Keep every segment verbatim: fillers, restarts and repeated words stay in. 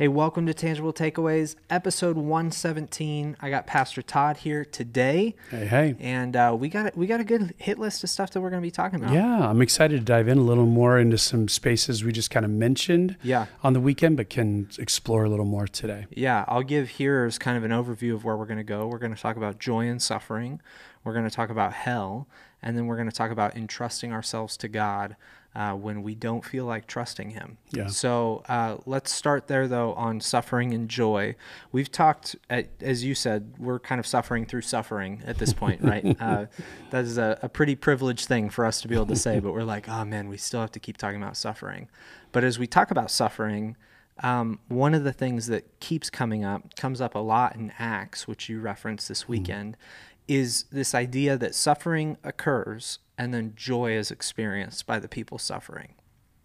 Hey, welcome to Tangible Takeaways, episode one seventeen. I got Pastor Todd here today. Hey, hey. And uh, we got we got a good hit list of stuff that we're going to be talking about. Yeah, I'm excited to dive in a little more into some spaces we just kind of mentioned Yeah. on the weekend, but can explore a little more today. Yeah, I'll give hearers kind of an overview of where we're going to go. We're going to talk about joy and suffering. We're going to talk about hell. And then we're going to talk about entrusting ourselves to God uh, when we don't feel like trusting him. Yeah. So uh, let's start there, though, on suffering and joy. We've talked, at, as you said, we're kind of suffering through suffering at this point, right? uh, that is a, a pretty privileged thing for us to be able to say, but we're like, oh, man, we still have to keep talking about suffering. But as we talk about suffering, um, one of the things that keeps coming up, comes up a lot in Acts, which you referenced this weekend, mm. is this idea that suffering occurs and then joy is experienced by the people suffering.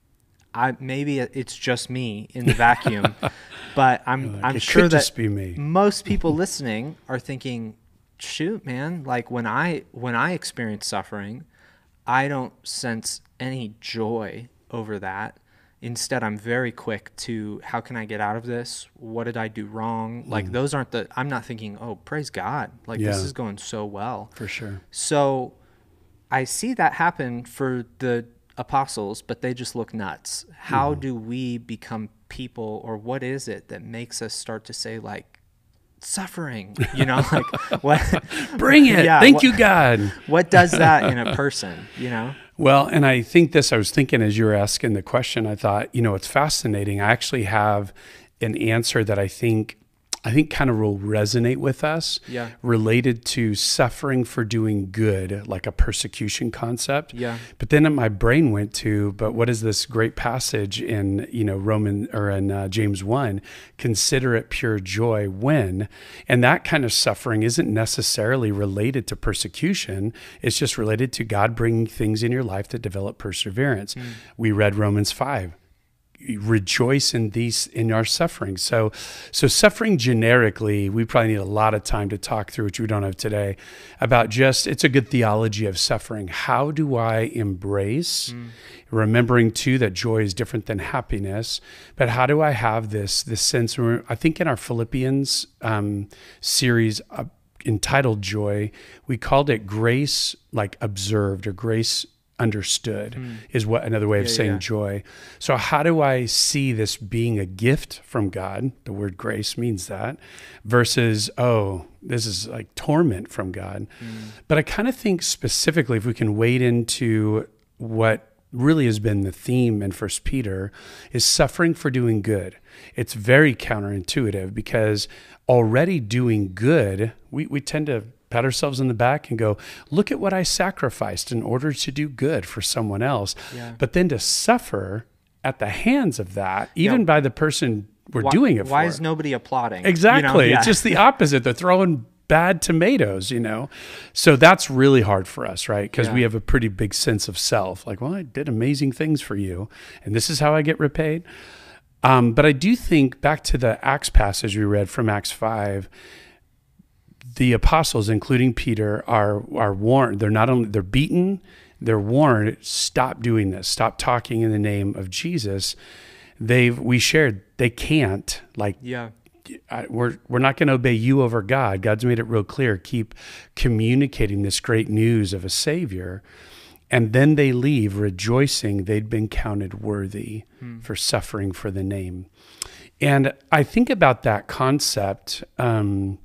I maybe it's just me in the vacuum, but I'm like, I'm it sure could that just be me. Most people listening are thinking, "Shoot, man! Like when I when I experience suffering, I don't sense any joy over that. Instead, I'm very quick to, how can I get out of this? What did I do wrong? Like Mm. those aren't the, I'm not thinking, oh, praise God. Like Yeah. this is going so well. For sure. So I see that happen for the apostles, but they just look nuts. How Mm. do we become people, or what is it that makes us start to say like, suffering, you know, like what? Bring it. Yeah, Thank what, you, God. What does that in a person, you know? Well, and I think this, I was thinking as you were asking the question, I thought, you know, it's fascinating. I actually have an answer that I think, I think kind of will resonate with us, Yeah. related to suffering for doing good, like a persecution concept. Yeah. But then my brain went to, but what is this great passage in, you know, Roman or in uh, James one, consider it pure joy when, and that kind of suffering isn't necessarily related to persecution. It's just related to God bringing things in your life that develop perseverance. Mm. We read Romans five. Rejoice in these in our suffering. So, so suffering generically, we probably need a lot of time to talk through, which we don't have today, about just, it's a good theology of suffering. How do I embrace, mm. remembering too that joy is different than happiness, but how do I have this, this sense, I think in our Philippians um, series uh, entitled Joy, we called it grace like observed or grace understood hmm. is what another way of yeah, saying yeah. joy. So how do I see this being a gift from God? The word grace means that, versus, oh, this is like torment from God. Hmm. But I kind of think specifically, if we can wade into what really has been the theme in First Peter, is suffering for doing good. It's very counterintuitive because already doing good, we, we tend to pat ourselves on the back and go, look at what I sacrificed in order to do good for someone else. Yeah. But then to suffer at the hands of that, even yeah. by the person we're why, doing it for. Why is nobody applauding? Exactly. You know? Yeah. It's just the opposite. They're throwing bad tomatoes, you know? So that's really hard for us, right? Because yeah. we have a pretty big sense of self. Like, well, I did amazing things for you, and this is how I get repaid. Um, but I do think, back to the Acts passage we read from Acts five, the apostles, including Peter, are are warned. They're not only, they're beaten, they're warned, stop doing this, stop talking in the name of Jesus. They've, we shared, they can't, like, yeah. I, we're we're not going to obey you over God. God's made it real clear. Keep communicating this great news of a Savior. And then they leave rejoicing they'd been counted worthy hmm. for suffering for the name. And I think about that concept, um,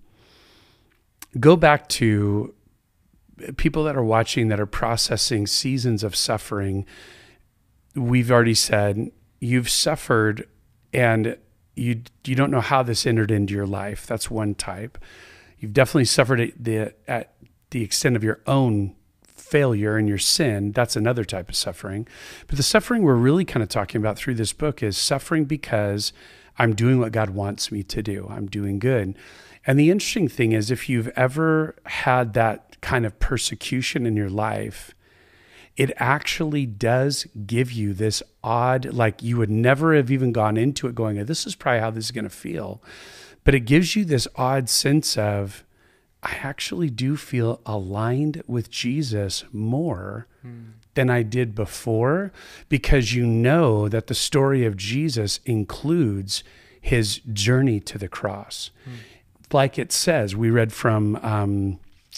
go back to people that are watching that are processing seasons of suffering. We've already said, you've suffered and you you don't know how this entered into your life. That's one type. You've definitely suffered at the, at the extent of your own failure and your sin. That's another type of suffering. But the suffering we're really kind of talking about through this book is suffering because I'm doing what God wants me to do. I'm doing good. And the interesting thing is, if you've ever had that kind of persecution in your life, it actually does give you this odd, like you would never have even gone into it going, this is probably how this is going to feel. But it gives you this odd sense of, I actually do feel aligned with Jesus more hmm. than I did before, because you know that the story of Jesus includes his journey to the cross. Mm. Like it says, we read from um,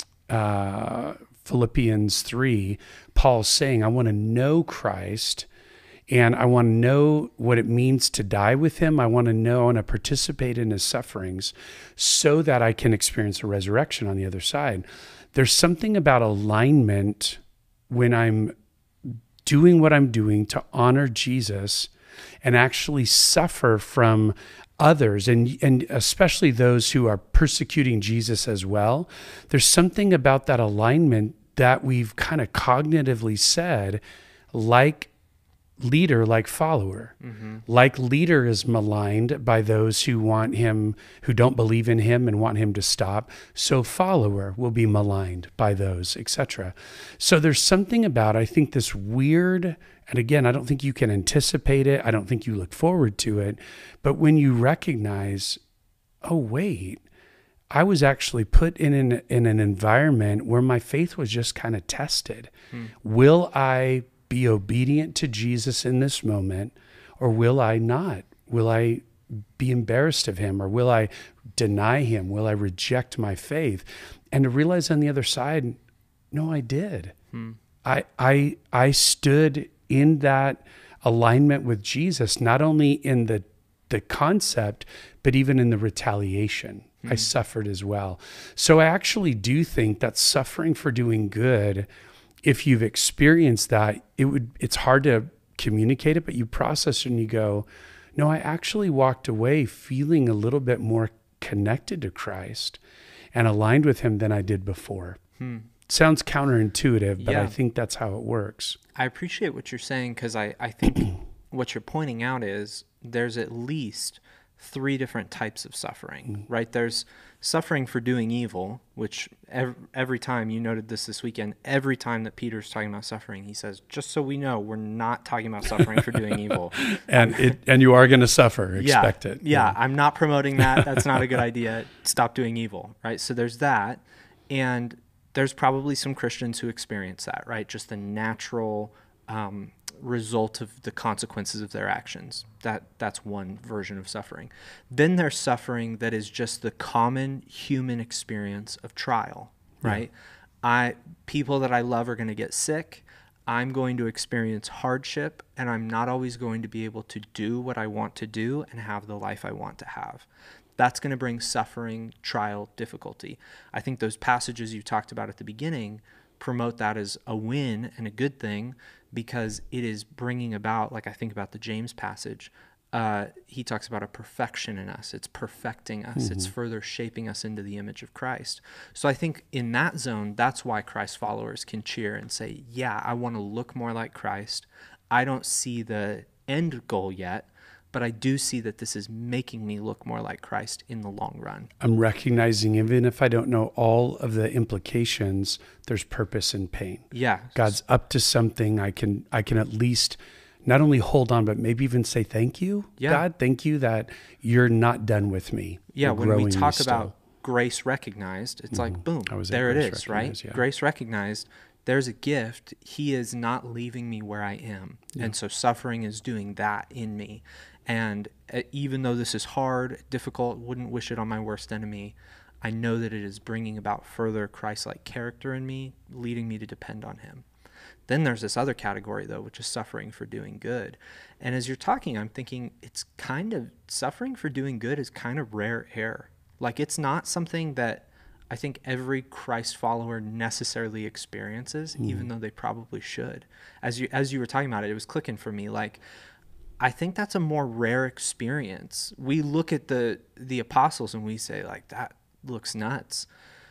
uh, Philippians three, Paul's saying, I want to know Christ, and I want to know what it means to die with him. I want to know, I want to participate in his sufferings so that I can experience a resurrection on the other side. There's something about alignment when I'm doing what I'm doing to honor Jesus and actually suffer from others, and and especially those who are persecuting Jesus as well. There's something about that alignment that we've kind of cognitively said, like leader, like follower. Mm-hmm. Like leader is maligned by those who want him, who don't believe in him and want him to stop. So follower will be maligned by those, et cetera. So there's something about, I think, this weird, and again, I don't think you can anticipate it. I don't think you look forward to it. But when you recognize, oh, wait, I was actually put in an, in an environment where my faith was just kind of tested. Hmm. Will I be obedient to Jesus in this moment, or will I not? Will I be embarrassed of him, or will I deny him? Will I reject my faith? And to realize on the other side, no, I did. Hmm. I, I, I stood in that alignment with Jesus, not only in the, the concept, but even in the retaliation. Hmm. I suffered as well. So I actually do think that suffering for doing good, if you've experienced that, it would, it's hard to communicate it, but you process it and you go, no, I actually walked away feeling a little bit more connected to Christ and aligned with him than I did before. Hmm. Sounds counterintuitive, but yeah. I think that's how it works. I appreciate what you're saying, because I, I think what you're pointing out is there's at least three different types of suffering, mm. right? There's suffering for doing evil, which every, every time, you noted this this weekend, every time that Peter's talking about suffering, he says, just so we know, we're not talking about suffering for doing evil. And it, and you are going to suffer, expect yeah, it. Yeah, yeah, I'm not promoting that. That's not a good idea. Stop doing evil, right? So there's that. And there's probably some Christians who experience that, right? Just the natural um, result of the consequences of their actions. That that's one version of suffering. Then there's suffering that is just the common human experience of trial, right? Yeah. I people that I love are going to get sick. I'm going to experience hardship, and I'm not always going to be able to do what I want to do and have the life I want to have. That's going to bring suffering, trial, difficulty. I think those passages you talked about at the beginning promote that as a win and a good thing, because it is bringing about, like I think about the James passage, uh, he talks about a perfection in us. It's perfecting us. Mm-hmm. It's further shaping us into the image of Christ. So I think in that zone, that's why Christ followers can cheer and say, yeah, I want to look more like Christ. I don't see the end goal yet, but I do see that this is making me look more like Christ in the long run. I'm recognizing, even if I don't know all of the implications, there's purpose in pain. Yeah. God's up to something. I can I can at least not only hold on, but maybe even say thank you, yeah. God. Thank you that you're not done with me. Yeah, when we talk about grace recognized, it's mm-hmm. like, boom, there it is, right? Yeah. Grace recognized. There's a gift. He is not leaving me where I am. Yeah. And so suffering is doing that in me. And even though this is hard, difficult, wouldn't wish it on my worst enemy, I know that it is bringing about further Christ-like character in me, leading me to depend on him. Then there's this other category, though, which is suffering for doing good. And as you're talking, I'm thinking it's kind of, suffering for doing good is kind of rare air. Like, it's not something that I think every Christ follower necessarily experiences, mm. even though they probably should. As you as you were talking about it, it was clicking for me, like, I think that's a more rare experience. We look at the the apostles and we say, like, that looks nuts.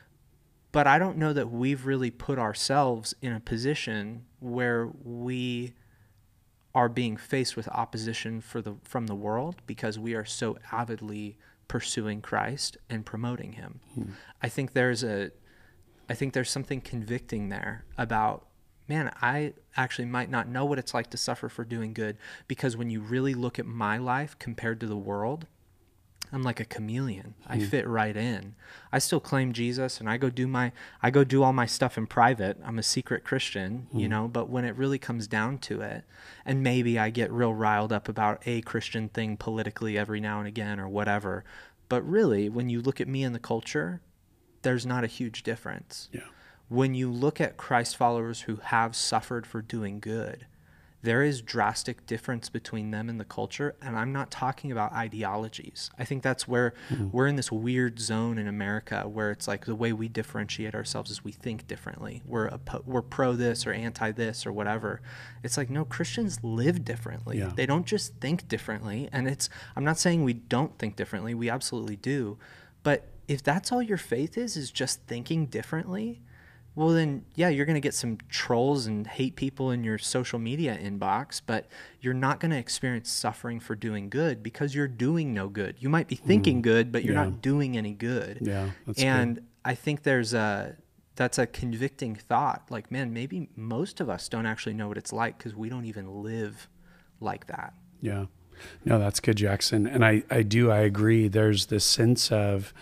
But I don't know that we've really put ourselves in a position where we are being faced with opposition for the from the world because we are so avidly pursuing Christ and promoting him. Hmm. I think there's a I think there's something convicting there about, man, I actually might not know what it's like to suffer for doing good, because when you really look at my life compared to the world, I'm like a chameleon. I mm. fit right in. I still claim Jesus, and I go do my, I go do all my stuff in private. I'm a secret Christian, mm. you know, but when it really comes down to it, and maybe I get real riled up about a Christian thing politically every now and again or whatever, but really when you look at me in the culture, there's not a huge difference. Yeah. When you look at Christ followers who have suffered for doing good, there is drastic difference between them and the culture. And I'm not talking about ideologies. I think that's where mm-hmm. we're in this weird zone in America where it's like the way we differentiate ourselves is we think differently. We're a, we're pro this or anti this or whatever. It's like, no, Christians live differently. Yeah. They don't just think differently. And it's, I'm not saying we don't think differently. We absolutely do. But if that's all your faith is, is just thinking differently, well then, yeah, you're going to get some trolls and hate people in your social media inbox, but you're not going to experience suffering for doing good because you're doing no good. You might be thinking mm. good, but you're yeah. not doing any good. Yeah, that's and good. I think there's a, that's a convicting thought. Like, man, maybe most of us don't actually know what it's like because we don't even live like that. Yeah. No, that's good, Jackson. And I, I do, I agree. There's this sense of,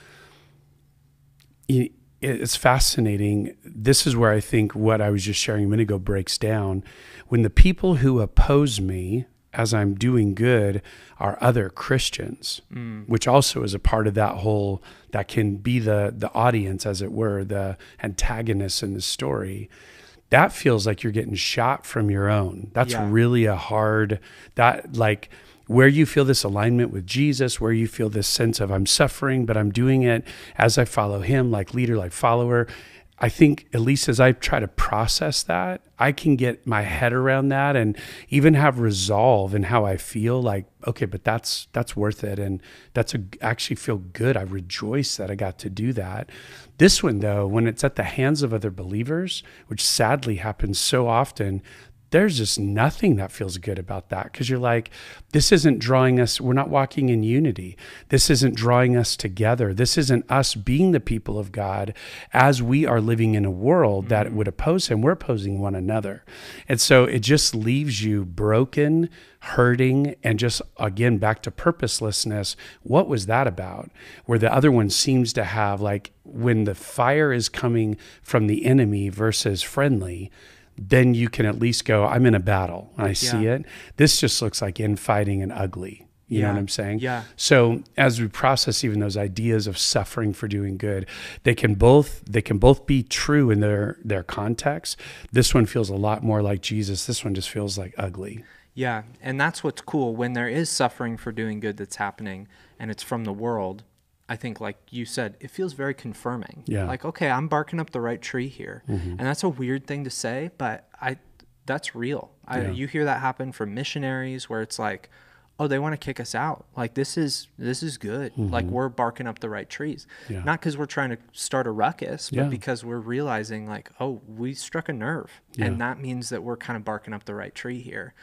it's fascinating. This is where I think what I was just sharing a minute ago breaks down. When the people who oppose me as I'm doing good are other Christians, mm. which also is a part of that whole, that can be the the audience, as it were, the antagonists in the story. That feels like you're getting shot from your own. That's yeah. really a hard, that like, where you feel this alignment with Jesus, where you feel this sense of I'm suffering, but I'm doing it as I follow him, like leader, like follower. I think at least as I try to process that, I can get my head around that and even have resolve in how I feel like, okay, but that's that's worth it. And that's a, actually feel good. I rejoice that I got to do that. This one though, when it's at the hands of other believers, which sadly happens so often, there's just nothing that feels good about that because you're like, this isn't drawing us, we're not walking in unity. This isn't drawing us together. This isn't us being the people of God as we are living in a world that would oppose him. We're opposing one another. And so it just leaves you broken, hurting, and just, again, back to purposelessness. What was that about? Where the other one seems to have, like, when the fire is coming from the enemy versus friendly, then you can at least go, I'm in a battle and I see yeah. it. This just looks like infighting and ugly. You yeah. know what I'm saying? Yeah. So as we process even those ideas of suffering for doing good, they can both they can both be true in their their context. This one feels a lot more like Jesus. This one just feels like ugly. Yeah. And that's what's cool. When there is suffering for doing good that's happening and it's from the world, I think, like you said, it feels very confirming. Yeah. Like, okay, I'm barking up the right tree here. Mm-hmm. And that's a weird thing to say, but I, that's real. I, yeah. You hear that happen from missionaries where it's like, oh, they want to kick us out. Like, this is, this is good. Mm-hmm. Like, we're barking up the right trees. Yeah. Not because we're trying to start a ruckus, but yeah. because we're realizing like, oh, we struck a nerve. Yeah. And that means that we're kind of barking up the right tree here.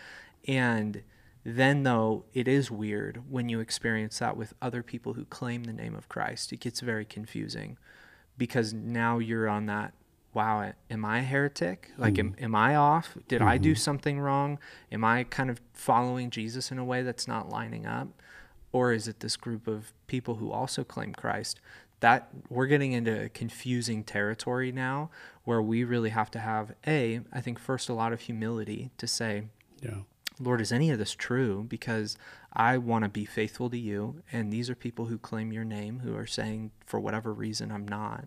And then, though, it is weird when you experience that with other people who claim the name of Christ. It gets very confusing because now you're on that, wow, am I a heretic? Like, mm-hmm. am, am I off? Did mm-hmm. I do something wrong? Am I kind of following Jesus in a way that's not lining up? Or is it this group of people who also claim Christ? That we're getting into confusing territory now where we really have to have, A, I think first a lot of humility to say, yeah. Lord, is any of this true? Because I want to be faithful to you, and these are people who claim your name, who are saying, for whatever reason, I'm not.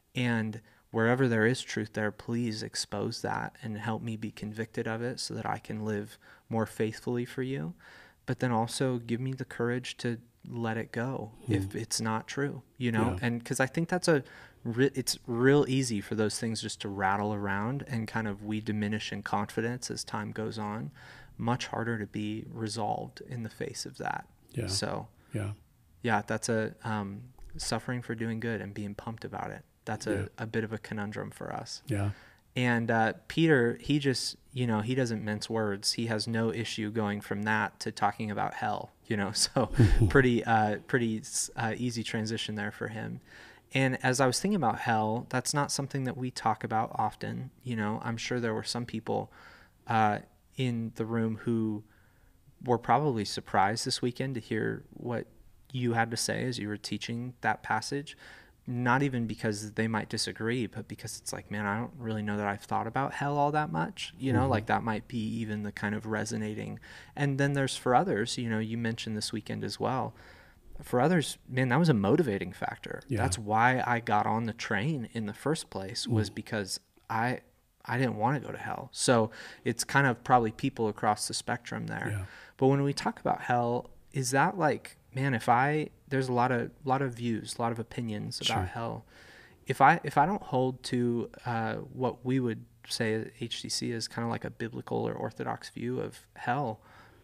And wherever there is truth there, please expose that and help me be convicted of it so that I can live more faithfully for you. But then also give me the courage to let it go mm. if it's not true, you know? Yeah. And because I think that's a, it's real easy for those things just to rattle around and kind of we diminish in confidence as time goes on. Much harder to be resolved in the face of that. Yeah. So, yeah, yeah, that's a um, suffering for doing good and being pumped about it. That's a, yeah. a bit of a conundrum for us. Yeah. And uh, Peter, he just, you know, he doesn't mince words. He has no issue going from that to talking about hell, you know, so pretty, uh, pretty uh, easy transition there for him. And as I was thinking about hell, that's not something that we talk about often. You know, I'm sure there were some people uh, in the room who were probably surprised this weekend to hear what you had to say as you were teaching that passage, not even because they might disagree, but because it's like, man, I don't really know that I've thought about hell all that much, you know, mm-hmm. like that might be even the kind of resonating. And then there's for others, you know, you mentioned this weekend as well. For others, man, that was a motivating factor. Yeah. That's why I got on the train in the first place, was mm. because I I didn't want to go to hell. So it's kind of probably people across the spectrum there. Yeah. But when we talk about hell, is that like, man, if I, there's a lot of lot of views, a lot of opinions about sure. hell. If I if I don't hold to uh, what we would say at H C C is kind of like a biblical or orthodox view of hell,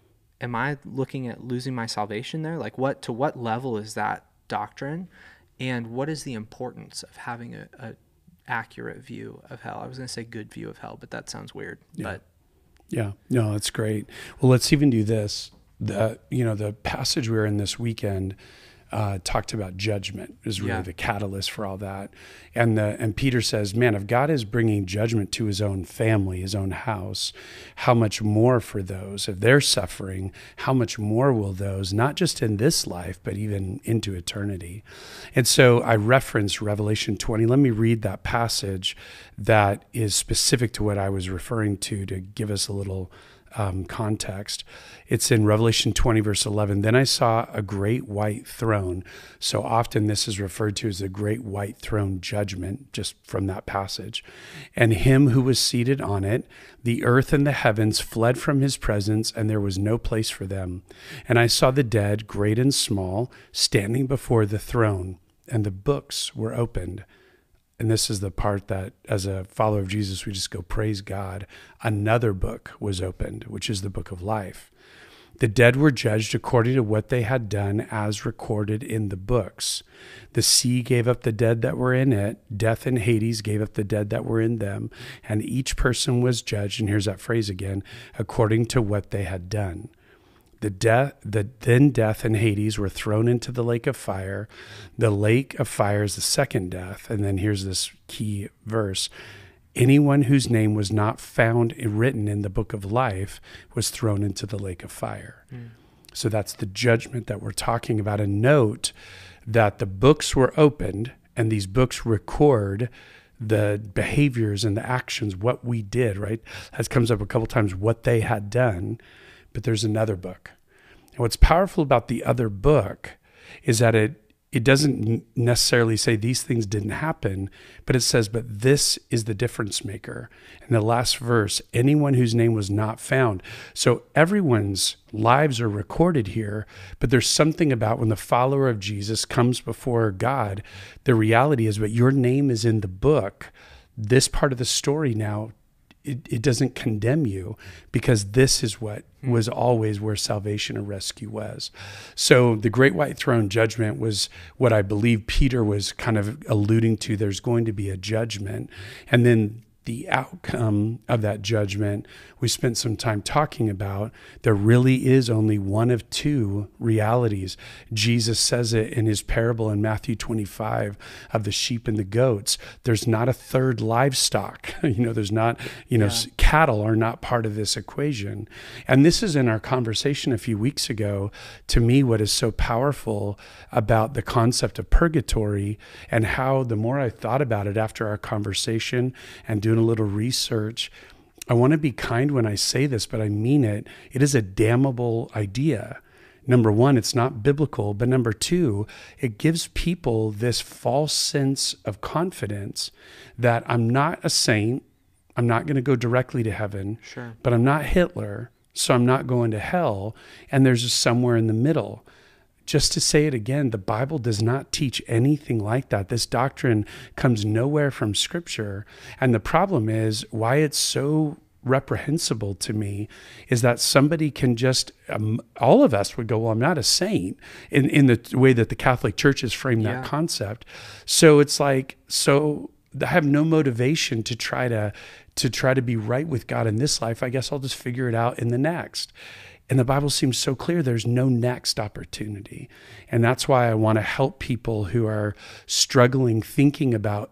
am I looking at losing my salvation there? Like what, to what level is that doctrine? And what is the importance of having a, a accurate view of hell? I was going to say good view of hell, but that sounds weird. Yeah. But yeah, no, that's great. Well, let's even do this. The, you know, the passage we were in this weekend uh, talked about judgment is really yeah. the catalyst for all that. And the, and Peter says, man, if God is bringing judgment to his own family, his own house, how much more for those, if they're suffering, how much more will those, not just in this life, but even into eternity. And so I referenced Revelation twenty. Let me read that passage that is specific to what I was referring to, to give us a little Um, context. It's in Revelation twenty, verse eleven. Then I saw a great white throne. So often this is referred to as the great white throne judgment, just from that passage. And him who was seated on it, the earth and the heavens fled from his presence, and there was no place for them. And I saw the dead, great and small, standing before the throne, and the books were opened. And this is the part that, as a follower of Jesus, we just go, praise God. Another book was opened, which is the book of life. The dead were judged according to what they had done, as recorded in the books. The sea gave up the dead that were in it. Death and Hades gave up the dead that were in them. And each person was judged, and here's that phrase again, according to what they had done. The death, the then death and Hades were thrown into the lake of fire. The lake of fire is the second death. And then here's this key verse. Anyone whose name was not found written in the book of life was thrown into the lake of fire. Mm. So that's the judgment that we're talking about. And note that the books were opened, and these books record the behaviors and the actions, what we did, right? That comes up a couple times, what they had done. But there's another book. And what's powerful about the other book is that it it doesn't necessarily say these things didn't happen, but it says, but this is the difference maker. In the last verse, anyone whose name was not found. So everyone's lives are recorded here, but there's something about when the follower of Jesus comes before God, the reality is, but your name is in the book. This part of the story now, It, it doesn't condemn you, because this is what was always where salvation or rescue was. So the great white throne judgment was what I believe Peter was kind of alluding to. There's going to be a judgment. And then the outcome of that judgment, we spent some time talking about. There really is only one of two realities. Jesus says it in his parable in Matthew twenty-five of the sheep and the goats. There's not a third livestock. You know, there's not, you know, yeah. cattle are not part of this equation. And this is in our conversation a few weeks ago. To me, what is so powerful about the concept of purgatory, and how the more I thought about it after our conversation and doing a little research, I want to be kind when I say this, but I mean it. It is a damnable idea. Number one, it's not biblical, but number two, it gives people this false sense of confidence that I'm not a saint, I'm not going to go directly to heaven, sure. but I'm not Hitler, so I'm not going to hell, and there's just somewhere in the middle. Just to say it again, the Bible does not teach anything like that. This doctrine comes nowhere from Scripture. And the problem is, why it's so reprehensible to me is that somebody can just, um, all of us would go, well, I'm not a saint, in, in the way that the Catholic Church has framed that yeah. concept. So it's like, so I have no motivation to try to, to try to be right with God in this life. I guess I'll just figure it out in the next. And the Bible seems so clear, there's no next opportunity. And that's why I want to help people who are struggling, thinking about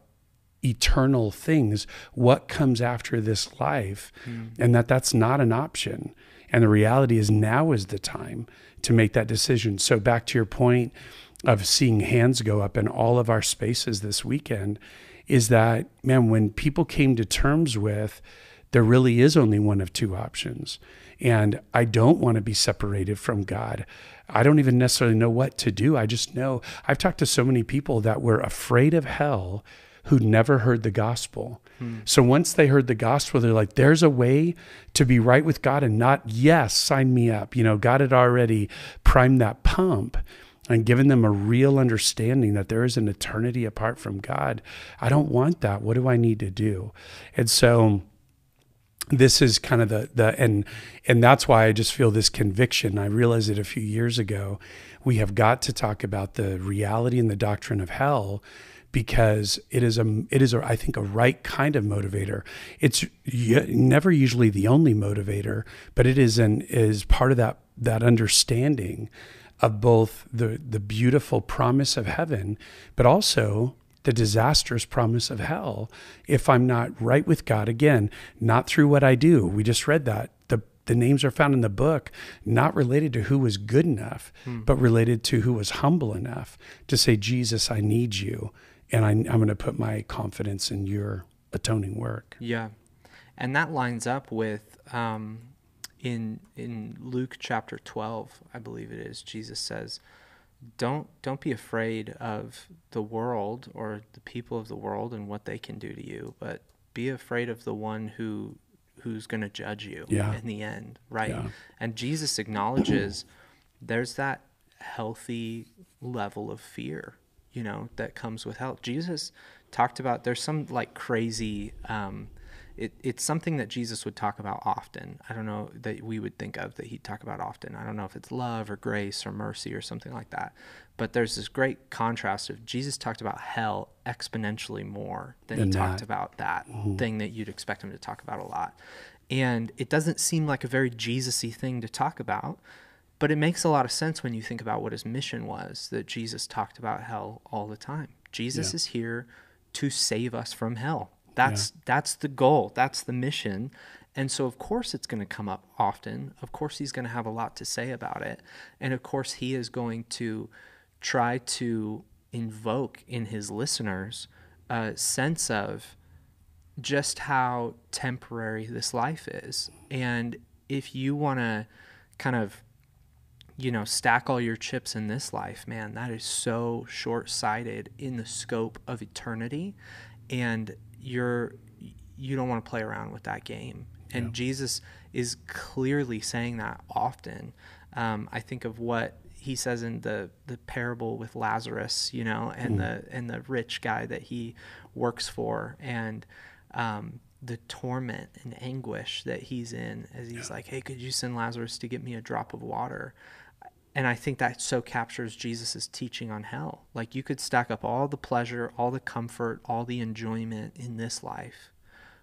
eternal things, what comes after this life, mm. and that that's not an option. And the reality is now is the time to make that decision. So back to your point of seeing hands go up in all of our spaces this weekend, is that, man, when people came to terms with there really is only one of two options, and I don't want to be separated from God. I don't even necessarily know what to do. I just know I've talked to so many people that were afraid of hell who never heard the gospel. Hmm. So once they heard the gospel, they're like, there's a way to be right with God and not, yes, sign me up. You know, God had already primed that pump and given them a real understanding that there is an eternity apart from God. I don't want that. What do I need to do? And so this is kind of the, the and and that's why I just feel this conviction. I realized it a few years ago. We have got to talk about the reality and the doctrine of hell, because it is a it is a, I think a right kind of motivator. It's never usually the only motivator, but it is an is part of that that understanding of both the the beautiful promise of heaven, but also the disastrous promise of hell if I'm not right with God. Again, not through what I do. We just read that. The the names are found in the book, not related to who was good enough, hmm. but related to who was humble enough to say, Jesus, I need you, and I, I'm going to put my confidence in your atoning work. Yeah, and that lines up with um, in in Luke chapter twelve, I believe it is, Jesus says, Don't don't be afraid of the world or the people of the world and what they can do to you, but be afraid of the one who who's going to judge you yeah. in the end, right? Yeah. And Jesus acknowledges there's that healthy level of fear, you know, that comes with hell. Jesus talked about there's some like crazy um It, it's something that Jesus would talk about often. I don't know that we would think of that he'd talk about often. I don't know if it's love or grace or mercy or something like that. But there's this great contrast of Jesus talked about hell exponentially more than he talked that. about that mm-hmm. thing that you'd expect him to talk about a lot. And it doesn't seem like a very Jesus-y thing to talk about, but it makes a lot of sense when you think about what his mission was, that Jesus talked about hell all the time. Jesus yeah. is here to save us from hell. That's yeah. that's the goal. That's the mission. And so, of course, it's going to come up often. Of course, he's going to have a lot to say about it. And, of course, he is going to try to invoke in his listeners a sense of just how temporary this life is. And if you want to kind of, you know, stack all your chips in this life, man, that is so short-sighted in the scope of eternity. And you're you don't want to play around with that game. And yeah. Jesus is clearly saying that often. Um, I think of what he says in the, the parable with Lazarus, you know, and mm. the and the rich guy that he works for, and um, the torment and anguish that he's in as he's yeah. like, hey, could you send Lazarus to get me a drop of water? And I think that so captures Jesus's teaching on hell. Like, you could stack up all the pleasure, all the comfort, all the enjoyment in this life,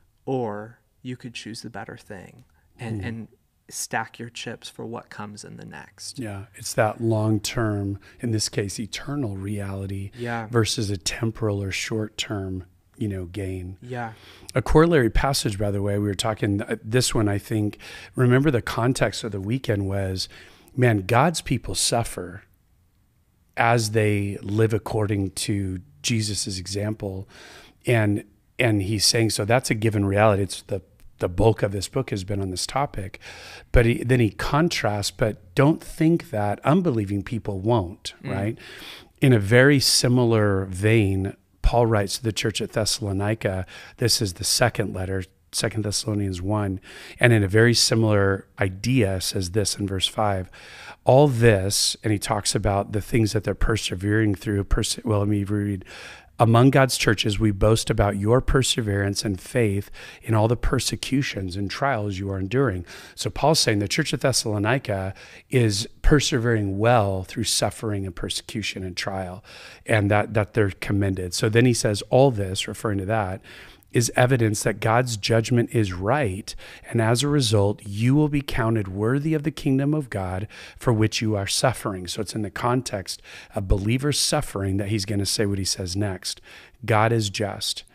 or you could choose the better thing and, mm. and stack your chips for what comes in the next. Yeah, it's that long-term, in this case, eternal reality yeah. versus a temporal or short-term, you know, gain. Yeah. A corollary passage, by the way, we were talking, this one, I think, remember the context of the weekend was, man, God's people suffer as they live according to Jesus's example. And and he's saying, so that's a given reality. It's the, the bulk of this book has been on this topic. But he, then he contrasts, but don't think that unbelieving people won't, mm. right? In a very similar vein, Paul writes to the church at Thessalonica. This is the second letter, Second Thessalonians one, and in a very similar idea says this in verse five, all this, and he talks about the things that they're persevering through. Perse- well, let me read. Among God's churches, we boast about your perseverance and faith in all the persecutions and trials you are enduring. So Paul's saying the church of Thessalonica is persevering well through suffering and persecution and trial, and that, that they're commended. So then he says all this, referring to that, is evidence that God's judgment is right, and as a result, you will be counted worthy of the kingdom of God for which you are suffering. So it's in the context of believers suffering that he's going to say what he says next. God is just.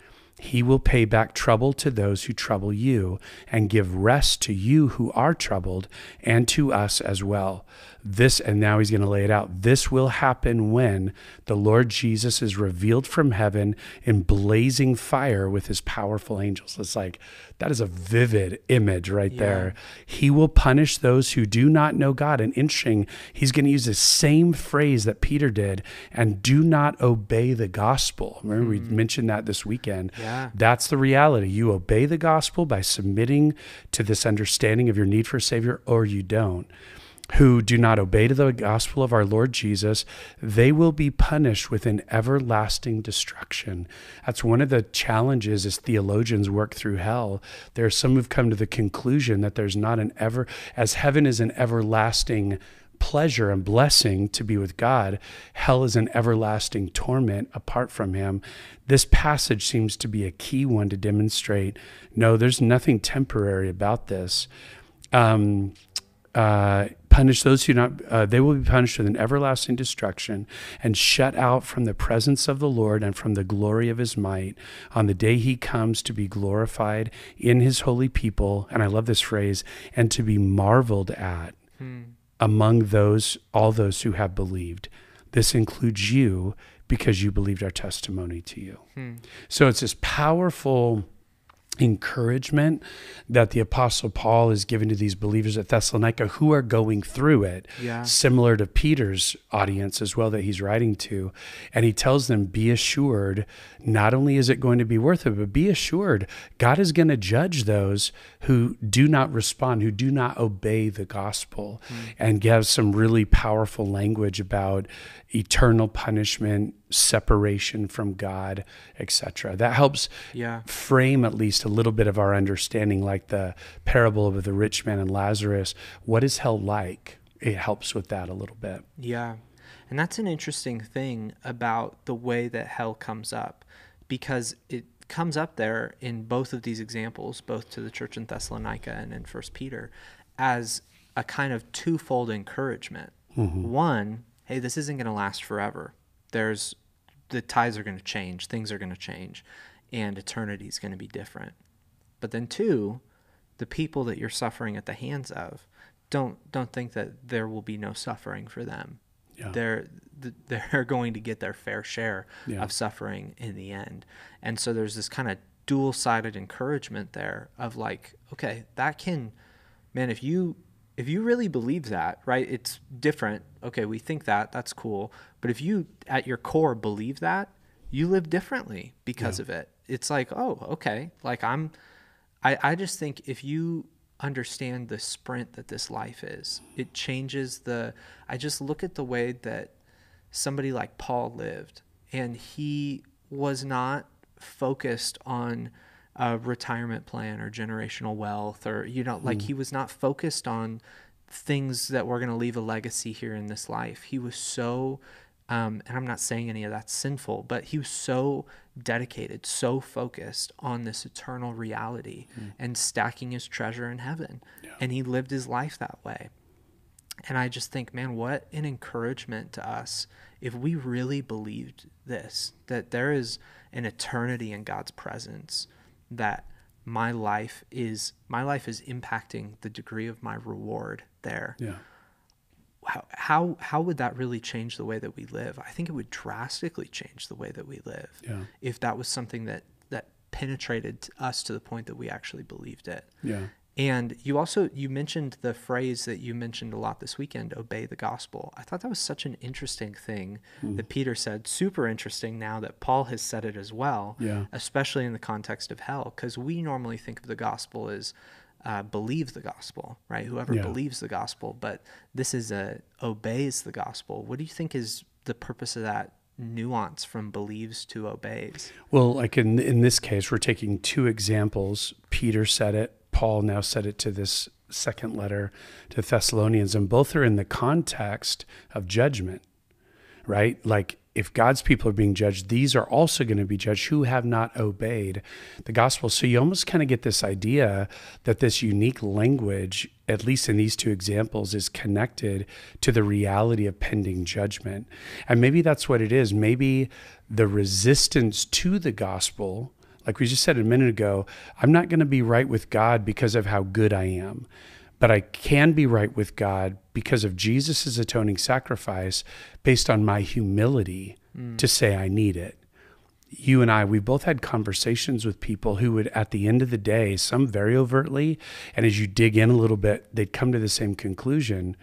He will pay back trouble to those who trouble you and give rest to you who are troubled and to us as well. This, and now he's going to lay it out. This will happen when the Lord Jesus is revealed from heaven in blazing fire with his powerful angels. It's like, that is a vivid image right yeah. there. He will punish those who do not know God. And interesting, he's going to use the same phrase that Peter did, and do not obey the gospel. Remember, mm. we mentioned that this weekend. Yeah. That's the reality. You obey the gospel by submitting to this understanding of your need for a Savior, or you don't. Who do not obey to the gospel of our Lord Jesus, they will be punished with an everlasting destruction. That's one of the challenges as theologians work through hell. There are some who've come to the conclusion that there's not an ever, as heaven is an everlasting pleasure and blessing to be with God, hell is an everlasting torment apart from him. This passage seems to be a key one to demonstrate, no, there's nothing temporary about this. Um, uh, punish those who not, uh, they will be punished with an everlasting destruction and shut out from the presence of the Lord and from the glory of his might on the day he comes to be glorified in his holy people. And I love this phrase, and to be marveled at hmm. among those, all those who have believed. This includes you, because you believed our testimony to you. Hmm. So it's this powerful encouragement that the Apostle Paul is giving to these believers at Thessalonica who are going through it, yeah. similar to Peter's audience as well that he's writing to. And he tells them, be assured, not only is it going to be worth it, but be assured God is going to judge those who do not respond, who do not obey the gospel, mm. and gives some really powerful language about eternal punishment, separation from God, et cetera. That helps yeah. frame at least a little bit of our understanding, like the parable of the rich man and Lazarus. What is hell like? It helps with that a little bit. Yeah. And that's an interesting thing about the way that hell comes up, because it comes up there in both of these examples, both to the church in Thessalonica and in First Peter, as a kind of twofold encouragement. Mm-hmm. One, hey, this isn't going to last forever. There's the tides are going to change, things are going to change, and eternity is going to be different. But then two, the people that you're suffering at the hands of, don't don't think that there will be no suffering for them. Yeah. They're they're going to get their fair share yeah. of suffering in the end. And so there's this kind of dual-sided encouragement there of like, okay, that can, man, if you if you really believe that, right, it's different. Okay, we think that, that's cool. But if you, at your core, believe that, you live differently because yeah. of it. It's like, oh, okay. Like I'm, I, I just think if you understand the sprint that this life is, it changes the, I just look at the way that somebody like Paul lived, and he was not focused on a retirement plan or generational wealth, or, you know, like mm. he was not focused on things that were going to leave a legacy here in this life. He was so, um, and I'm not saying any of that's sinful, but he was so dedicated, so focused on this eternal reality mm. and stacking his treasure in heaven. Yeah. And he lived his life that way. And I just think, man, what an encouragement to us if we really believed this, that there is an eternity in God's presence, that my life is my life is impacting the degree of my reward there. Yeah. How how how would that really change the way that we live? I think it would drastically change the way that we live. Yeah. If that was something that that penetrated us to the point that we actually believed it. Yeah. And you also, you mentioned the phrase that you mentioned a lot this weekend, obey the gospel. I thought that was such an interesting thing mm. that Peter said, super interesting now that Paul has said it as well, yeah. especially in the context of hell, because we normally think of the gospel as uh, believe the gospel, right? Whoever yeah. believes the gospel, but this is a obeys the gospel. What do you think is the purpose of that nuance from believes to obeys? Well, like in in this case, we're taking two examples. Peter said it, Paul now said it to this second letter to Thessalonians, and both are in the context of judgment, right? Like if God's people are being judged, these are also going to be judged who have not obeyed the gospel. So you almost kind of get this idea that this unique language, at least in these two examples, is connected to the reality of pending judgment. And maybe that's what it is. Maybe the resistance to the gospel, Like we just said a minute ago, I'm not going to be right with God because of how good I am, but I can be right with God because of Jesus' atoning sacrifice based on my humility mm. to say I need it. You and I, we both had conversations with people who would, at the end of the day, some very overtly, and as you dig in a little bit, they'd come to the same conclusion.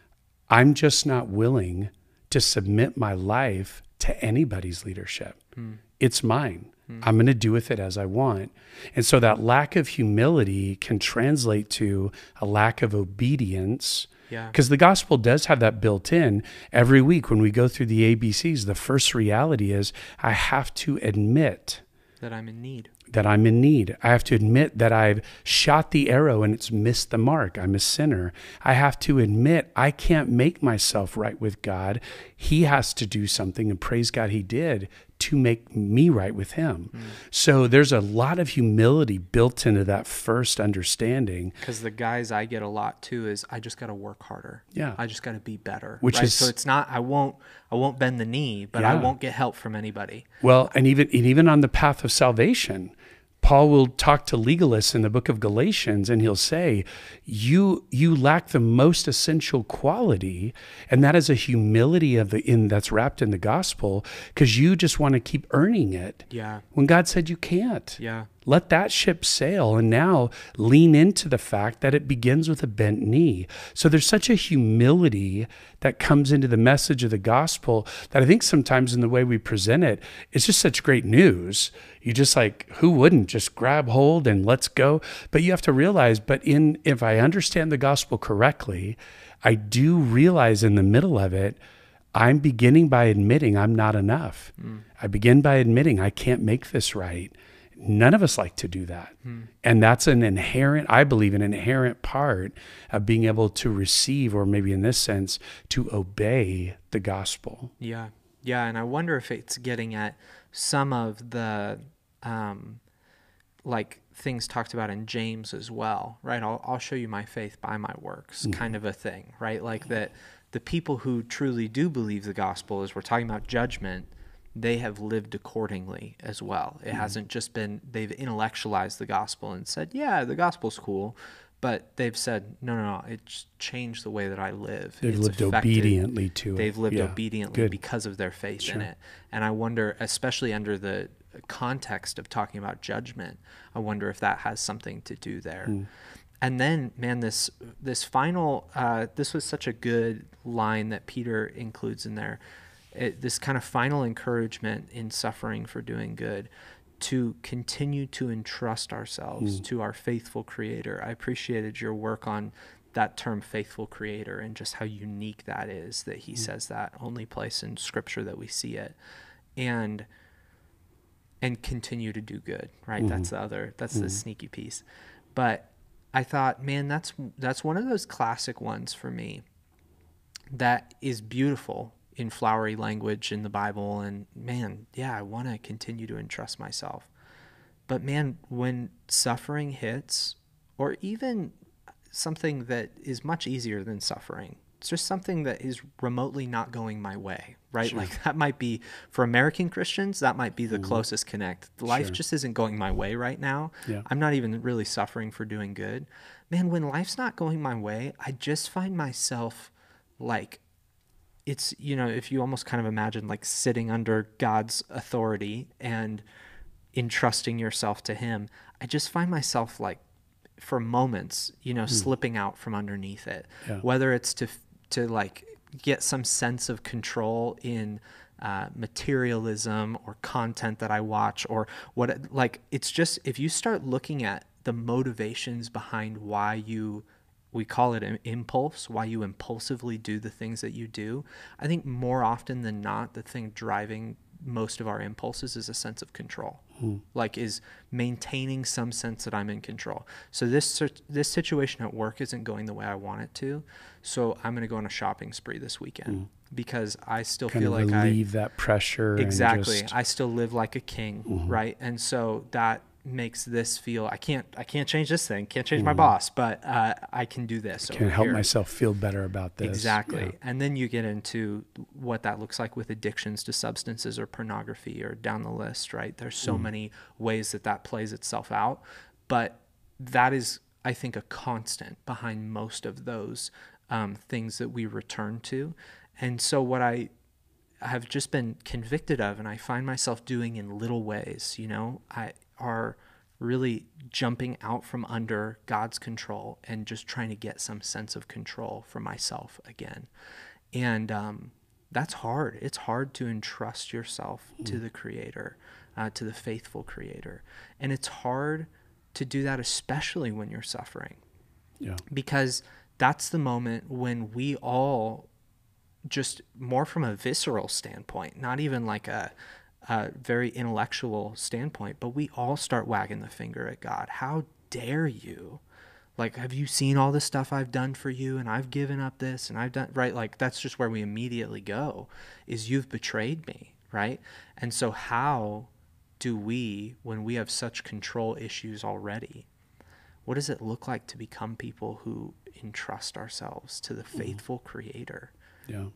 I'm just not willing to submit my life to anybody's leadership. Mm. It's mine. Mm. I'm going to do with it as I want. And so that lack of humility can translate to a lack of obedience. Yeah. Because the gospel does have that built in. Every week when we go through the A B Cs, the first reality is I have to admit that I'm in need. That I'm in need. I have to admit that I've shot the arrow and it's missed the mark. I'm a sinner. I have to admit I can't make myself right with God. He has to do something, and praise God he did, to make me right with him. Mm. So there's a lot of humility built into that first understanding. Because the guys I get a lot too is I just got to work harder. Yeah. I just got to be better. Which right? is, so it's not, I won't, I won't bend the knee, but yeah. I won't get help from anybody. Well, and even, and even on the path of salvation, Paul will talk to legalists in the book of Galatians, and he'll say, you you lack the most essential quality, and that is a humility of the in that's wrapped in the gospel, because you just want to keep earning it. Yeah. When God said you can't. Yeah. Let that ship sail, and now lean into the fact that it begins with a bent knee. So there's such a humility that comes into the message of the gospel that I think sometimes in the way we present it, it's just such great news. You just like, who wouldn't just grab hold and let's go? But you have to realize, but in if I understand the gospel correctly, I do realize in the middle of it, I'm beginning by admitting I'm not enough. Mm. I begin by admitting I can't make this right. None of us like to do that. Hmm. And that's an inherent, I believe, an inherent part of being able to receive, or maybe in this sense, to obey the gospel. Yeah. Yeah. And I wonder if it's getting at some of the, um, like things talked about in James as well, right? I'll, I'll show you my faith by my works, mm-hmm. kind of a thing, right? Like that the people who truly do believe the gospel, as we're talking about judgment, they have lived accordingly as well. It mm-hmm. hasn't just been, they've intellectualized the gospel and said, yeah, the gospel's cool, but they've said, no, no, no, it's changed the way that I live. They've it's lived affected. obediently to it. They've lived yeah. obediently Good. Because of their faith sure. in it. And I wonder, especially under the context of talking about judgment, I wonder if that has something to do there. Mm. And then, man, this this final, uh, this was such a good line that Peter includes in there. It, this kind of final encouragement in suffering for doing good, to continue to entrust ourselves mm. to our faithful Creator. I appreciated your work on that term, faithful Creator, and just how unique that is, that he mm. says that, only place in Scripture that we see it. And and continue to do good, right? Mm. That's the other, that's mm. the sneaky piece. But I thought, man, that's that's one of those classic ones for me that is beautiful in flowery language in the Bible. And man, yeah, I want to continue to entrust myself. But man, when suffering hits, or even something that is much easier than suffering, it's just something that is remotely not going my way, right? Sure. Like that might be, for American Christians, that might be the mm-hmm. closest connect. Life sure. just isn't going my way right now. Yeah. I'm not even really suffering for doing good. Man, when life's not going my way, I just find myself like, it's, you know, if you almost kind of imagine like sitting under God's authority and entrusting yourself to him, I just find myself like for moments, you know, mm. slipping out from underneath it, yeah. whether it's to, to like get some sense of control in uh, materialism or content that I watch, or what, like, it's just, if you start looking at the motivations behind why you, we call it an impulse, why you impulsively do the things that you do, I think more often than not, the thing driving most of our impulses is a sense of control, hmm. like is maintaining some sense that I'm in control. So this this situation at work isn't going the way I want it to, so I'm going to go on a shopping spree this weekend hmm. because I still kind feel like I relieve that pressure. Exactly, and just... I still live like a king, mm-hmm. right? And so that makes this feel, I can't, I can't change this thing, can't change mm. my boss, but uh, I can do this. I can help here. myself feel better about this. Exactly. Yeah. And then you get into what that looks like with addictions to substances or pornography or down the list, right? There's so mm. many ways that that plays itself out, but that is, I think, a constant behind most of those um, things that we return to. And so what I have just been convicted of, and I find myself doing in little ways, you know, I are really jumping out from under God's control and just trying to get some sense of control for myself again. And um, that's hard. It's hard to entrust yourself mm. to the Creator, uh, to the faithful Creator. And it's hard to do that, especially when you're suffering. Yeah. Because that's the moment when we all, just more from a visceral standpoint, not even like a Uh, very intellectual standpoint, but we all start wagging the finger at God. How dare you? Like, have you seen all the stuff I've done for you, and I've given up this, and I've done, right? Like, that's just where we immediately go, is you've betrayed me, right? And so how do we, when we have such control issues already, what does it look like to become people who entrust ourselves to the faithful mm. Creator? Yeah.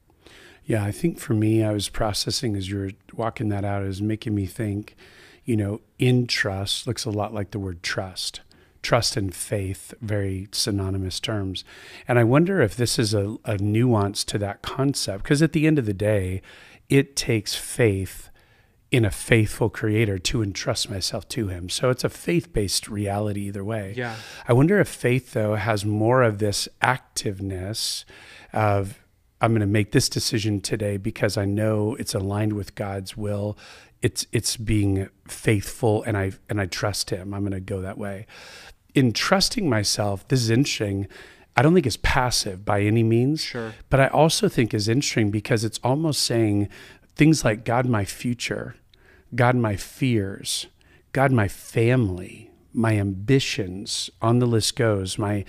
Yeah, I think for me, I was processing as you were walking that out, it was making me think, you know, in trust looks a lot like the word trust. Trust and faith, very synonymous terms. And I wonder if this is a, a nuance to that concept, because at the end of the day, it takes faith in a faithful Creator to entrust myself to Him. So it's a faith-based reality either way. Yeah. I wonder if faith, though, has more of this activeness of, I'm going to make this decision today because I know it's aligned with God's will. It's it's being faithful, and I and I trust Him. I'm going to go that way. In trusting myself, this is interesting. I don't think it's passive by any means, sure. but I also think is interesting because it's almost saying things like, God, my future, God, my fears, God, my family, my ambitions, on the list goes, my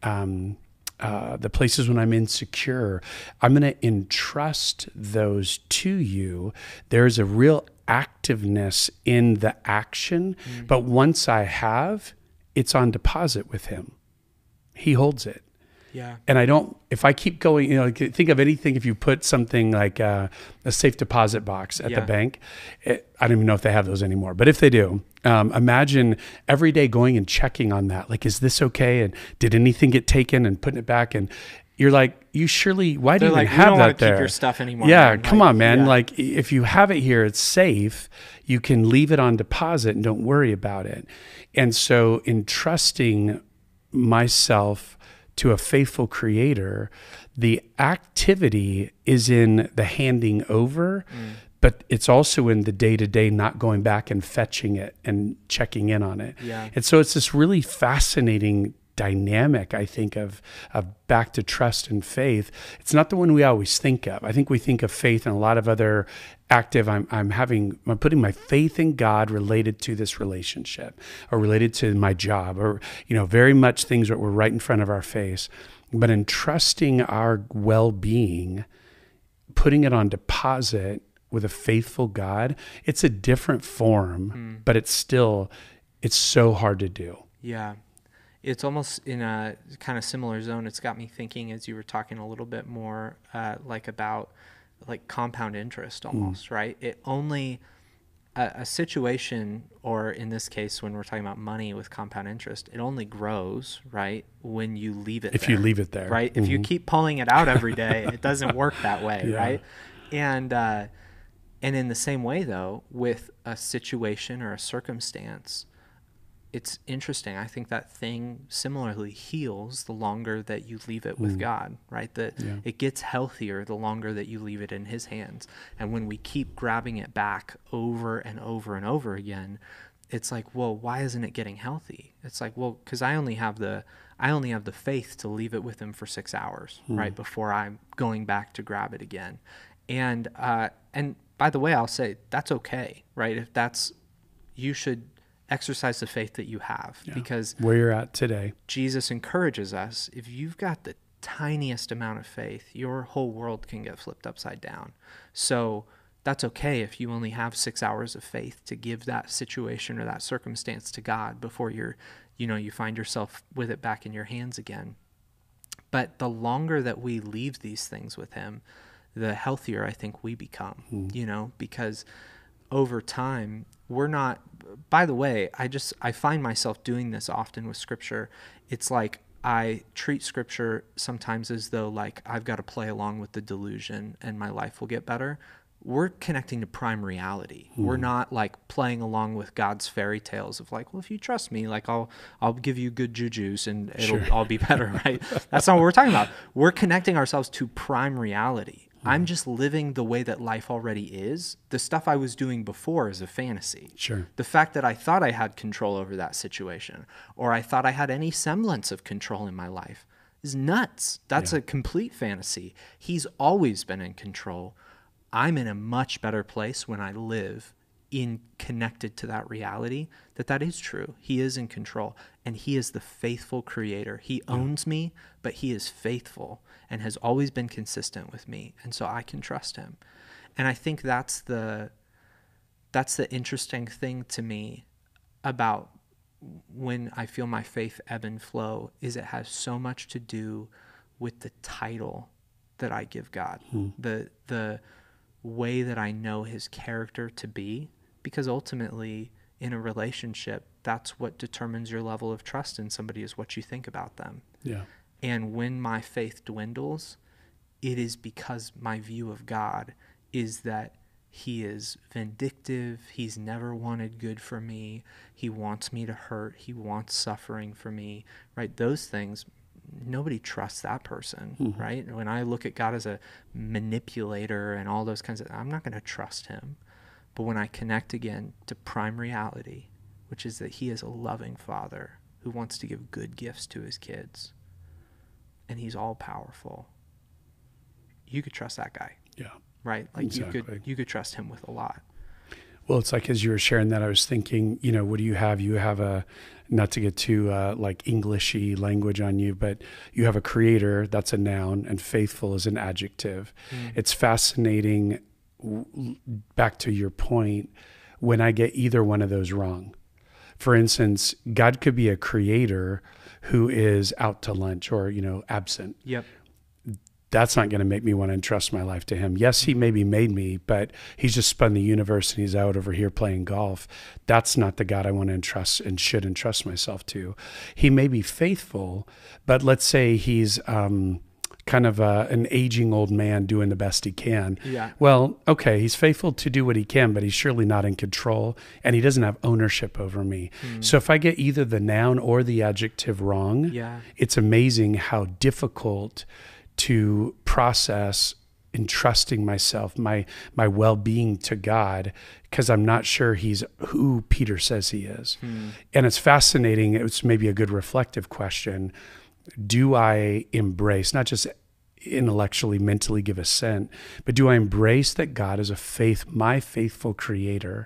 um Uh, the places when I'm insecure, I'm going to entrust those to you. There's a real activeness in the action, mm-hmm. but once I have, it's on deposit with Him. He holds it. Yeah. And I don't, if I keep going, you know, think of anything, if you put something like a, a safe deposit box at yeah. the bank, it, I don't even know if they have those anymore, but if they do, um, imagine every day going and checking on that. Like, is this okay? And did anything get taken, and putting it back? And you're like, you surely, why do you like, even have you don't that want to there? Keep your stuff anymore. Yeah. Man. Come like, on, man. Yeah. Like, if you have it here, it's safe. You can leave it on deposit and don't worry about it. And so entrusting myself to a faithful Creator, the activity is in the handing over, mm. but it's also in the day-to-day not going back and fetching it and checking in on it. Yeah. And so it's this really fascinating dynamic, I think, of, of back to trust and faith. It's not the one we always think of. I think we think of faith and a lot of other active, I'm I'm having, I'm putting my faith in God related to this relationship or related to my job, or, you know, very much things that were right in front of our face. But in trusting our well-being, putting it on deposit with a faithful God, it's a different form, mm. but it's still, it's so hard to do. Yeah. It's almost in a kind of similar zone. It's got me thinking, as you were talking a little bit more uh, like about like compound interest almost, mm. right? It only, a, a situation, or in this case, when we're talking about money with compound interest, it only grows, right, when you leave it if there. you leave it there. Right? Mm-hmm. If you keep pulling it out every day, it doesn't work that way, yeah. right? And, uh, and in the same way, though, with a situation or a circumstance, it's interesting. I think that thing similarly heals the longer that you leave it with mm. God, right? That yeah. it gets healthier the longer that you leave it in His hands. And when we keep grabbing it back over and over and over again, it's like, well, why isn't it getting healthy? It's like, well, because I only have the I only have the faith to leave it with Him for six hours, mm. right, before I'm going back to grab it again. And uh, and by the way, I'll say that's okay, right? If that's, you should exercise the faith that you have, yeah. because where you're at today, Jesus encourages us, if you've got the tiniest amount of faith, your whole world can get flipped upside down. So that's okay if you only have six hours of faith to give that situation or that circumstance to God before you're, you know, you find yourself with it back in your hands again. But the longer that we leave these things with him, the healthier I think we become, mm. you know, because over time we're not, by the way, I just, I find myself doing this often with scripture. It's like I treat scripture sometimes as though like I've got to play along with the delusion and my life will get better. We're connecting to prime reality. Mm. We're not like playing along with God's fairy tales of like, well, if you trust me, like I'll I'll give you good jujus and it'll sure. all be better, right? That's not what we're talking about. We're connecting ourselves to prime reality. Mm. I'm just living the way that life already is. The stuff I was doing before is a fantasy. Sure. The fact that I thought I had control over that situation, or I thought I had any semblance of control in my life, is nuts. That's yeah. a complete fantasy. He's always been in control. I'm in a much better place when I live in connected to that reality, that that is true. He is in control, and he is the faithful creator. He yeah. owns me, but he is faithful and has always been consistent with me. And so I can trust him. And I think that's the, that's the interesting thing to me about when I feel my faith ebb and flow, is it has so much to do with the title that I give God, hmm. the, the, way that I know his character to be, because ultimately in a relationship, that's what determines your level of trust in somebody, is what you think about them. Yeah. And when my faith dwindles, it is because my view of God is that he is vindictive. He's never wanted good for me. He wants me to hurt. He wants suffering for me, right? Those things, nobody trusts that person, mm-hmm. right? When I look at God as a manipulator and all those kinds of, I'm not going to trust him. But when I connect again to prime reality, which is that he is a loving father who wants to give good gifts to his kids, and he's all powerful, you could trust that guy. Yeah. Right? Like exactly. you could, you could trust him with a lot. Well, it's like, as you were sharing that, I was thinking, you know, what do you have? You have a, not to get too uh, like Englishy language on you, but you have a creator, that's a noun, and faithful is an adjective. Mm. It's fascinating, back to your point, when I get either one of those wrong. For instance, God could be a creator who is out to lunch or, you know, absent. Yep. That's not going to make me want to entrust my life to him. Yes, he maybe made me, but he's just spun the universe and he's out over here playing golf. That's not the God I want to entrust and should entrust myself to. He may be faithful, but let's say he's um, kind of a, an aging old man doing the best he can. Yeah. Well, okay, he's faithful to do what he can, but he's surely not in control, and he doesn't have ownership over me. Mm. So if I get either the noun or the adjective wrong, yeah. it's amazing how difficult to process entrusting myself, my my well-being to God, because I'm not sure he's who Peter says he is. Hmm. And it's fascinating. It's maybe a good reflective question. Do I embrace, not just intellectually, mentally give assent, but do I embrace that God is a faith, my faithful creator,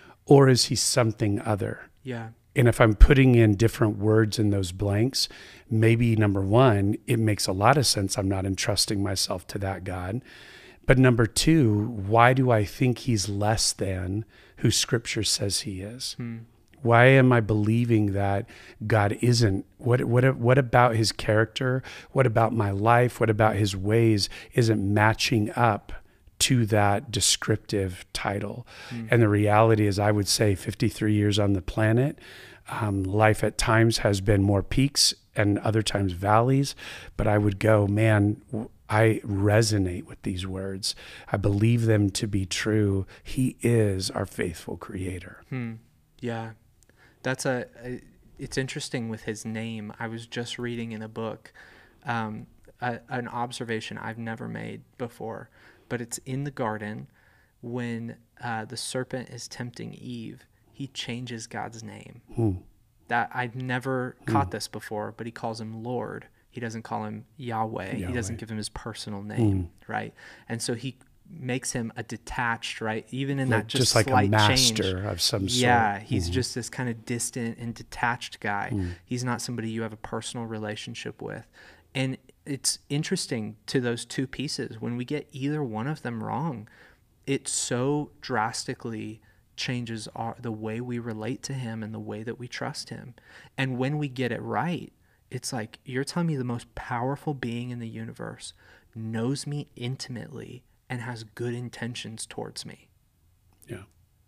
or is he something other? Yeah. And if I'm putting in different words in those blanks, maybe number one, it makes a lot of sense I'm not entrusting myself to that God. But number two, why do I think he's less than who Scripture says he is? Hmm. Why am I believing that God isn't? What what what about his character? What about my life? What about his ways isn't matching up to that descriptive title? Mm. And the reality is, I would say fifty-three years on the planet, um, life at times has been more peaks and other times valleys, but I would go, man, I resonate with these words. I believe them to be true. He is our faithful creator. Hmm. Yeah. That's a, a, it's interesting with his name. I was just reading in a book, um, a, an observation I've never made before, but it's in the garden when uh, the serpent is tempting Eve, he changes God's name. Hmm. That I've never hmm. caught this before, but he calls him Lord. He doesn't call him Yahweh. Yahweh. He doesn't give him his personal name, hmm. right? And so he makes him a detached, right? Even in like, that just, just like slight a master change, of some sort. Yeah, he's mm. just this kind of distant and detached guy. Mm. He's not somebody you have a personal relationship with. And it's interesting to those two pieces. When we get either one of them wrong, it so drastically changes our, the way we relate to him and the way that we trust him. And when we get it right, it's like, you're telling me the most powerful being in the universe knows me intimately and has good intentions towards me. Yeah.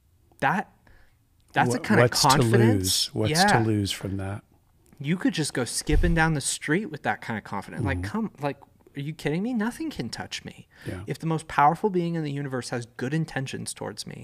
That that's what, a kind of confidence. To lose? What's yeah. to lose from that? You could just go skipping down the street with that kind of confidence. Mm-hmm. Like, come, like, are you kidding me? Nothing can touch me. Yeah. If the most powerful being in the universe has good intentions towards me,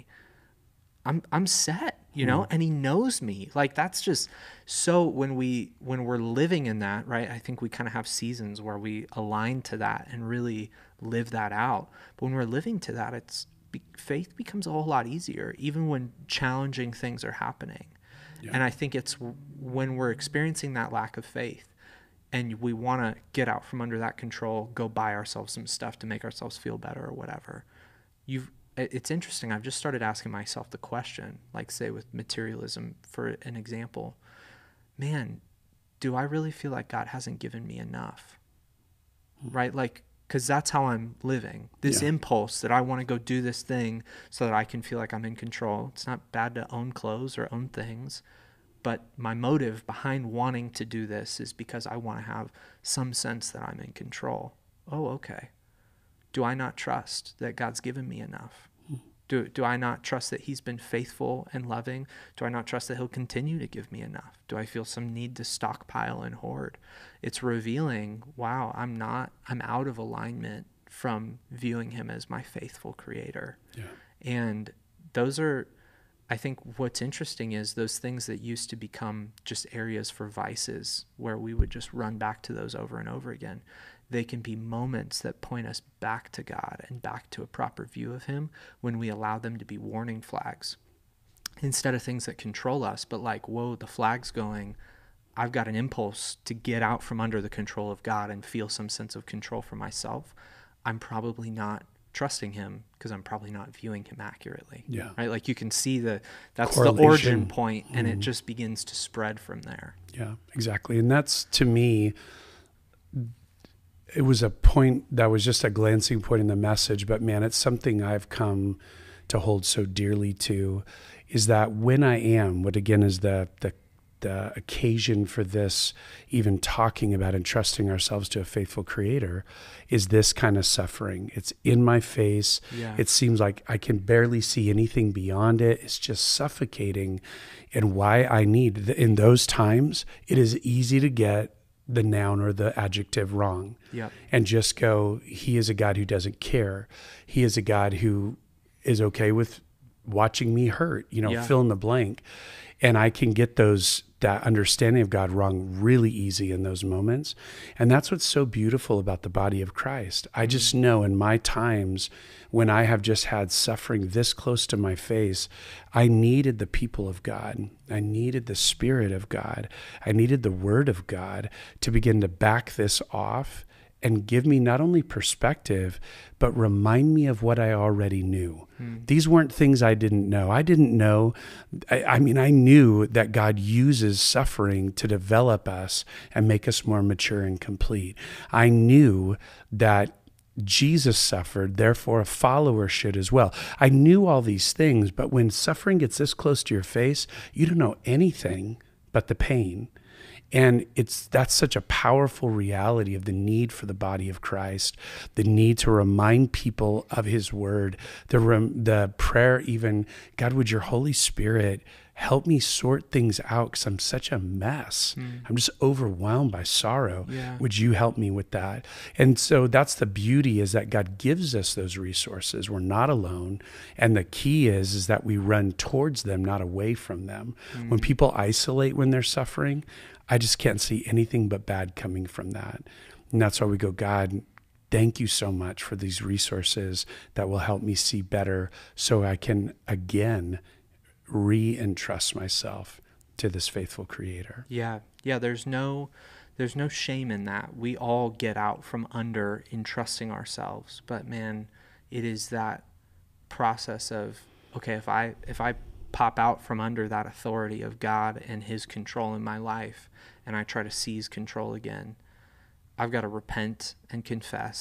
I'm I'm set, you know, mm. and he knows me. Like, that's just so when we when we're living in that, right? I think we kind of have seasons where we align to that and really live that out. But when we're living to that, it's faith becomes a whole lot easier, even when challenging things are happening. Yeah. And I think it's when we're experiencing that lack of faith and we want to get out from under that control, go buy ourselves some stuff to make ourselves feel better or whatever. You've It's interesting. I've just started asking myself the question, like say with materialism, for an example, man, do I really feel like God hasn't given me enough? Right? Like, because that's how I'm living. This yeah. impulse that I want to go do this thing so that I can feel like I'm in control. It's not bad to own clothes or own things, but my motive behind wanting to do this is because I want to have some sense that I'm in control. Oh, okay. Do I not trust that God's given me enough? Do do I not trust that he's been faithful and loving? Do I not trust that he'll continue to give me enough? Do I feel some need to stockpile and hoard? It's revealing, wow, I'm not, I'm out of alignment from viewing him as my faithful creator. Yeah. And those are, I think what's interesting is those things that used to become just areas for vices where we would just run back to those over and over again. They can be moments that point us back to God and back to a proper view of him when we allow them to be warning flags instead of things that control us. But like, whoa, the flag's going, I've got an impulse to get out from under the control of God and feel some sense of control for myself. I'm probably not trusting him because I'm probably not viewing him accurately. Yeah. Right. Like you can see the, that's the origin point, and mm-hmm. it just begins to spread from there. Yeah, exactly. And that's, to me, it was a point that was just a glancing point in the message, but man, it's something I've come to hold so dearly to, is that when I am, what again is the, the, the occasion for this, even talking about and trusting ourselves to a faithful creator, is this kind of suffering. It's in my face. Yeah. It seems like I can barely see anything beyond it. It's just suffocating. And why I need, in those times, it is easy to get the noun or the adjective wrong. Yep. And just go, he is a God who doesn't care. He is a God who is okay with watching me hurt, you know, yeah. fill in the blank. And I can get those, that understanding of God wrong really easy in those moments. And that's what's so beautiful about the body of Christ. I just know in my times when I have just had suffering this close to my face, I needed the people of God. I needed the Spirit of God. I needed the Word of God to begin to back this off and give me not only perspective, but remind me of what I already knew. Hmm. These weren't things I didn't know. I didn't know. I, I mean, I knew that God uses suffering to develop us and make us more mature and complete. I knew that Jesus suffered, therefore a follower should as well. I knew all these things, but when suffering gets this close to your face, you don't know anything but the pain. And it's that's such a powerful reality of the need for the body of Christ, the need to remind people of his word, the rem, the prayer even, God, would your Holy Spirit help me sort things out because I'm such a mess. Mm. I'm just overwhelmed by sorrow. Yeah. Would you help me with that? And so that's the beauty, is that God gives us those resources. We're not alone. And the key is, is that we run towards them, not away from them. Mm. When people isolate when they're suffering, I just can't see anything but bad coming from that. And that's why we go, God, thank you so much for these resources that will help me see better so I can, again, re-entrust myself to this faithful creator. Yeah. Yeah. There's no, there's no shame in that. We all get out from under entrusting ourselves, but man, it is that process of, okay, if I, if I pop out from under that authority of God and his control in my life, and I try to seize control again, I've got to repent and confess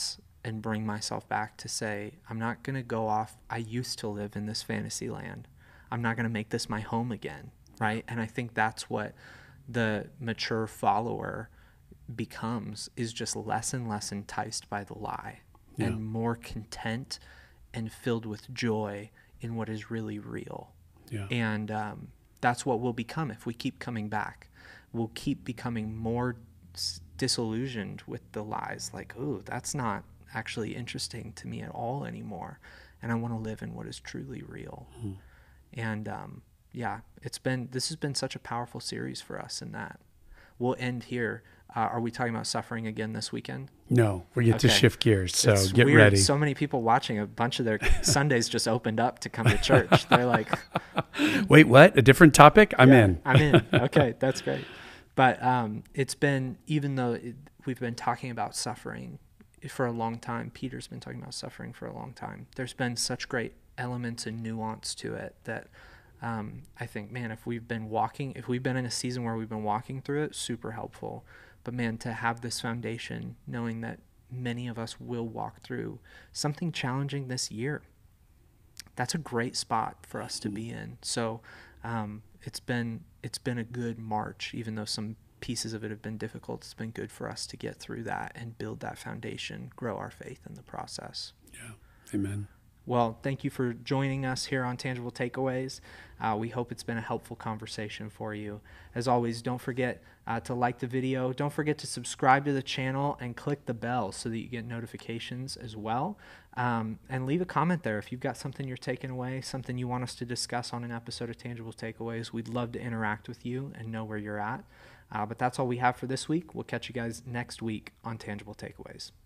and bring myself back to say, I'm not going to go off. I used to live in this fantasy land. I'm not going to make this my home again, right? And I think that's what the mature follower becomes, is just less and less enticed by the lie, yeah. and more content and filled with joy in what is really real. Yeah. And um, that's what we'll become if we keep coming back. We'll keep becoming more s- disillusioned with the lies, like, oh, that's not actually interesting to me at all anymore. And I want to live in what is truly real. Mm-hmm. And um, yeah, it's been, this has been such a powerful series for us in that. We'll end here. Uh, are we talking about suffering again this weekend? No, we get okay. to shift gears. So it's get weird. ready. So many people watching, a bunch of their Sundays just opened up to come to church. They're like, wait, what? A different topic? I'm yeah, in. I'm in. Okay. That's great. But um, it's been, even though it, we've been talking about suffering for a long time, Peter's been talking about suffering for a long time, there's been such great elements and nuance to it that um, I think, man, if we've been walking, if we've been in a season where we've been walking through it, super helpful. But man, to have this foundation, knowing that many of us will walk through something challenging this year, that's a great spot for us to be in. So um, it's been it's been a good march, even though some pieces of it have been difficult. It's been good for us to get through that and build that foundation, grow our faith in the process. Yeah. Amen. Well, thank you for joining us here on Tangible Takeaways. Uh, we hope it's been a helpful conversation for you. As always, don't forget uh, to like the video. Don't forget to subscribe to the channel and click the bell so that you get notifications as well. Um, and leave a comment there if you've got something you're taking away, something you want us to discuss on an episode of Tangible Takeaways. We'd love to interact with you and know where you're at. Uh, but that's all we have for this week. We'll catch you guys next week on Tangible Takeaways.